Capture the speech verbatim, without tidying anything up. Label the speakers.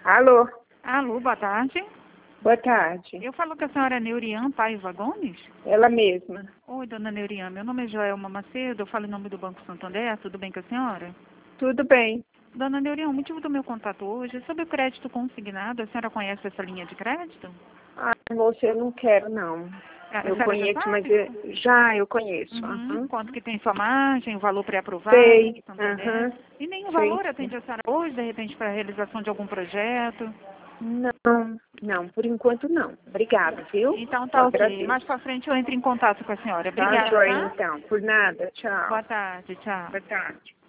Speaker 1: Alô,
Speaker 2: Alô, boa tarde.
Speaker 1: boa tarde.
Speaker 2: Eu falo com a senhora Neurian Paiva Gomes.
Speaker 1: Ela mesma.
Speaker 2: Oi, dona Neurian, meu nome é Joelma Macedo, eu falo em nome do Banco Santander, tudo bem com a senhora?
Speaker 1: Tudo bem.
Speaker 2: Dona Neurian, o motivo do meu contato hoje é sobre o crédito consignado. A senhora conhece essa linha de crédito?
Speaker 1: Ah, moça, eu não quero, não.
Speaker 2: A
Speaker 1: Eu
Speaker 2: senhora já
Speaker 1: conheço, mas
Speaker 2: sabe?
Speaker 1: eu- já eu conheço.
Speaker 2: Uhum.
Speaker 1: Aham.
Speaker 2: Quanto que tem sua margem, o valor pré-aprovado,
Speaker 1: Sei.
Speaker 2: do Santander?
Speaker 1: Aham.
Speaker 2: E nenhum
Speaker 1: Sei.
Speaker 2: valor atende a senhora hoje, de repente, para a realização de algum projeto?
Speaker 1: Não, não, por enquanto não. Obrigada, viu?
Speaker 2: Então
Speaker 1: Eu
Speaker 2: tá ok.
Speaker 1: agradeço.
Speaker 2: Mais pra frente eu entro em contato com a senhora.
Speaker 1: Tá,
Speaker 2: Obrigada,
Speaker 1: joia,
Speaker 2: tá?
Speaker 1: então. Por nada. Tchau.
Speaker 2: Boa tarde, tchau.
Speaker 1: Boa tarde.